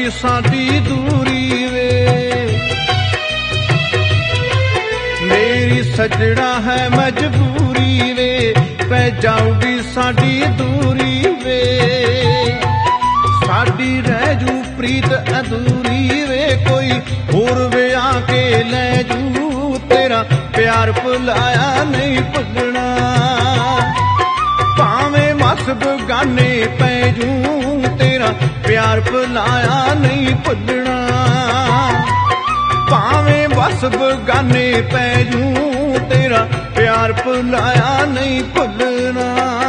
ਜਾਊਗੀ ਸਾਡੀ ਦੂਰੀ ਵੇ। ਮੇਰੀ ਸੱਜਣਾ ਹੈ ਮਜਬੂਰੀ ਵੇ, ਪੈ ਜਾਊਗੀ ਸਾਡੀ ਦੂਰੀ ਵੇ। ਸਾਡੀ ਰਹਿ ਜੂ ਪ੍ਰੀਤ ਅਧੂਰੀ ਵੇ, ਕੋਈ ਹੋਰ ਵਿਆਹ ਕੇ ਲੈ ਜੂ, ਤੇਰਾ ਪਿਆਰ ਭੁਲਾਇਆ ਨਹੀਂ ਭੁੱਲਣਾ। ਭਾਵੇਂ ਮਸ ਬਗਾਨੇ ਪੈ ਜੂ, ਤੇਰਾ ਪਿਆਰ ਭੁਲਾਇਆ ਨਹੀਂ ਭੁੱਲਣਾ। ਭਾਵੇਂ ਬਸ ਬਗਾਨੇ ਪੈ ਜੂ, ਤੇਰਾ ਪਿਆਰ ਭੁਲਾਇਆ ਨਹੀਂ ਭੁੱਲਣਾ।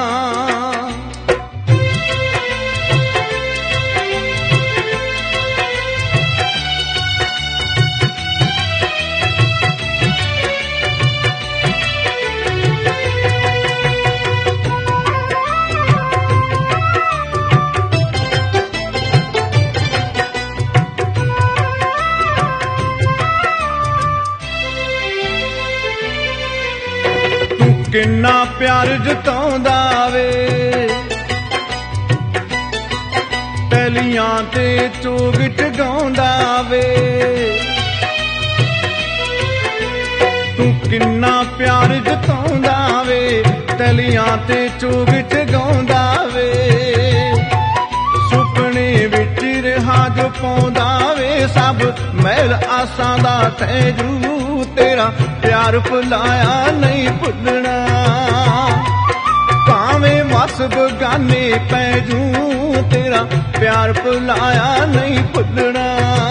ਕਿੰਨਾ ਪਿਆਰ ਜਤਾਉਂਦਾ ਵੇ, ਟੈਲੀਆਂ ਤੇ ਚੋਗ ਟਗਾਉਂਦਾ ਵੇ। ਤੂੰ ਕਿੰਨਾ ਪਿਆਰ ਜਤਾਉਂਦਾ ਵੇ, ਟੈਲੀਆਂ ਤੇ ਚੋਗ ਟਗਾਉਂਦਾ ਵੇ। ਸੁਪਨੇ ਵਿੱਚ ਰਿਹਾ ਜੋ ਪਾਉਂਦਾ ਵੇ, ਸਭ ਮਹਿਲ ਆਸਾਂ ਦਾ ਤਹਿ ਜੂ, ਤੇਰਾ ਪਿਆਰ ਭੁਲਾਇਆ ਨਹੀਂ ਭੁੱਲਣਾ। ਭਾਵੇਂ ਵਸ ਬਗਾਨੇ ਪੈ ਜੂ, ਤੇਰਾ ਪਿਆਰ ਭੁਲਾਇਆ ਨਹੀਂ ਭੁੱਲਣਾ।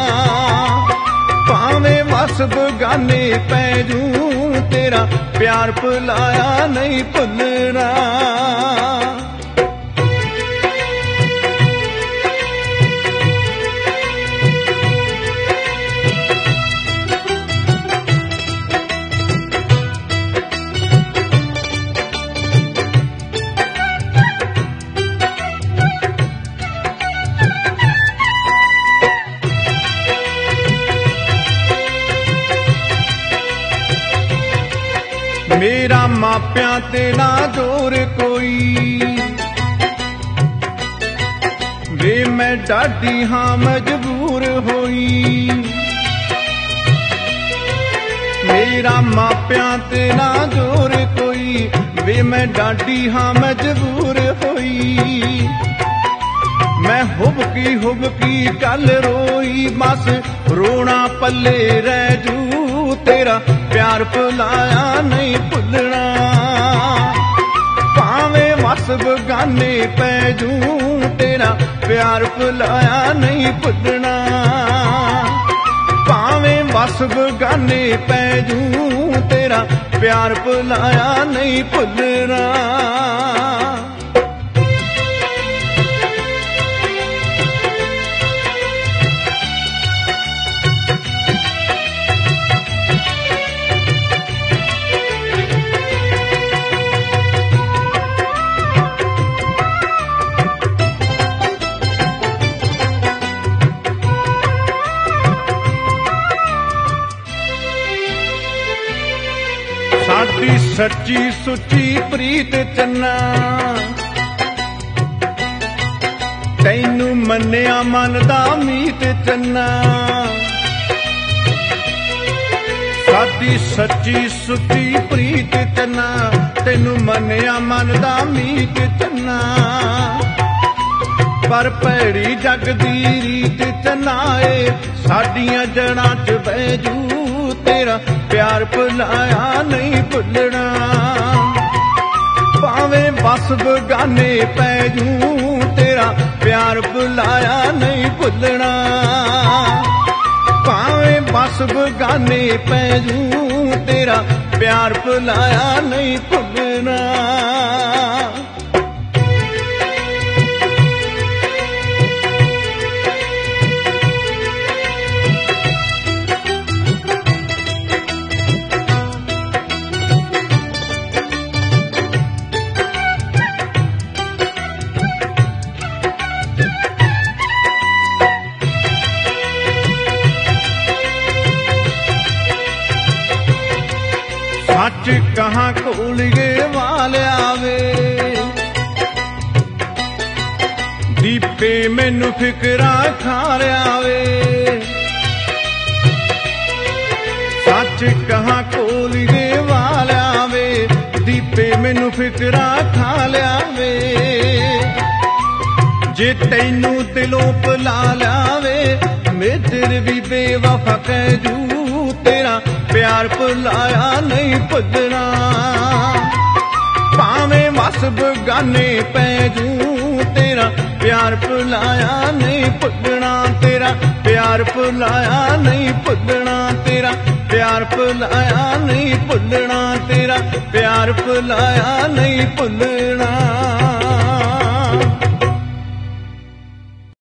ਭਾਵੇਂ ਵਸ ਬਗਾਨੇ ਪੈ ਜੂ, ਤੇਰਾ ਪਿਆਰ ਭੁਲਾਇਆ ਨਹੀਂ ਭੁੱਲਣਾ। ਮੇਰਾ ਮਾਪਿਆਂ ਤੇ ਨਾ ਜ਼ੋਰ ਕੋਈ ਵੇ, ਮੈਂ ਡਾਢੀ ਹਾਂ ਮਜਬੂਰ ਹੋਈ। ਮੇਰਾ ਮਾਪਿਆਂ ਤੇ ਨਾ ਜ਼ੋਰ ਕੋਈ ਵੇ, ਮੈਂ ਡਾਢੀ ਹਾਂ ਮਜਬੂਰ ਹੋਈ। ਮੈਂ ਹੁਬਕੀ ਕੱਲ ਰੋਈ, ਬਸ ਰੋਣਾ ਪੱਲੇ ਰਹਿ ਜੂ, ਤੇਰਾ ਪਿਆਰ ਭੁਲਾਇਆ ਨਹੀਂ ਭੁੱਲਣਾ। ਭਾਵੇਂ ਵਸ ਬਗਾਨੇ ਪੈ ਜੂ, ਤੇਰਾ ਪਿਆਰ ਭੁਲਾਇਆ ਨਹੀਂ ਭੁੱਲਣਾ। ਭਾਵੇਂ ਵਸ ਬਗਾਨੇ ਪੈ ਜੂ, ਤੇਰਾ ਪਿਆਰ ਭੁਲਾਇਆ ਨਹੀਂ ਭੁੱਲਣਾ। ਸਾਡੀ ਸੱਚੀ ਸੁੱਚੀ ਪ੍ਰੀਤ ਚੰਨਾ, ਤੈਨੂੰ ਮੰਨਿਆ ਮਨ ਦਾ ਮੀਤ ਚੰਨਾ। ਸਾਡੀ ਸੱਚੀ ਸੁੱਚੀ ਪ੍ਰੀਤ ਚੰਨਾ, ਤੈਨੂੰ ਮੰਨਿਆ ਮਨ ਦਾ ਮੀਤ ਚੰਨਾ। ਪਰ ਭੈੜੀ ਜਗ ਦੀ ਰੀਤ ਚੰਨਾ ਏ, ਸਾਡੀਆਂ ਜੜਾਂ 'ਚ ਬਹਿ ਜੂ, ਤੇਰਾ ਪਿਆਰ ਭੁਲਾਇਆ ਨਹੀਂ ਭੁੱਲਣਾ। ਭਾਵੇਂ ਬਸ ਬਗਾਨੇ ਪੈ ਜੂ, ਤੇਰਾ ਪਿਆਰ ਭੁਲਾਇਆ ਨਹੀਂ ਭੁੱਲਣਾ। ਭਾਵੇਂ ਬਸ ਬਗਾਨੇ ਪੈ ਜੂ, ਤੇਰਾ ਪਿਆਰ ਭੁਲਾਇਆ ਨਹੀਂ ਭੁੱਲਣਾ। सच कहाँ खोलिए वाले आवे, ਦੀਪੇ ਮੈਨੂੰ ਫਿਕਰਾਂ ਖਾ ਲਿਆ ਵੇ, ਸੱਚ ਕਹਾਂ ਕੋਲੀਏ ਵਾਲਿਆ ਵੇ, ਦੀਪੇ ਮੈਨੂੰ ਫਿਕਰਾਂ ਖਾ ਲਿਆ ਵੇ। ਜੇ ਤੈਨੂੰ ਦਿਲੋਂ ਭੁਲਾ ਲਿਆਵੇ ਮੇਦਰ ਵੀ ਬੇਵਫਾ ਕਹਿ ਜੂ, ਤੇਰਾ ਪਿਆਰ ਭੁਲਾਇਆ ਨਹੀਂ ਭੁੱਲਣਾ। ਭਾਵੇਂ ਵਸ ਬਗਾਨੇ ਪੈ ਜੂ, ਤੇਰਾ ਪਿਆਰ ਭੁਲਾਇਆ ਨਹੀਂ ਭੁੱਲਣਾ, ਤੇਰਾ ਪਿਆਰ ਭੁਲਾਇਆ ਨਹੀਂ ਭੁੱਲਣਾ, ਤੇਰਾ ਪਿਆਰ ਭੁਲਾਇਆ ਨਹੀਂ ਭੁੱਲਣਾ, ਤੇਰਾ ਪਿਆਰ ਭੁਲਾਇਆ ਨਹੀਂ ਭੁੱਲਣਾ।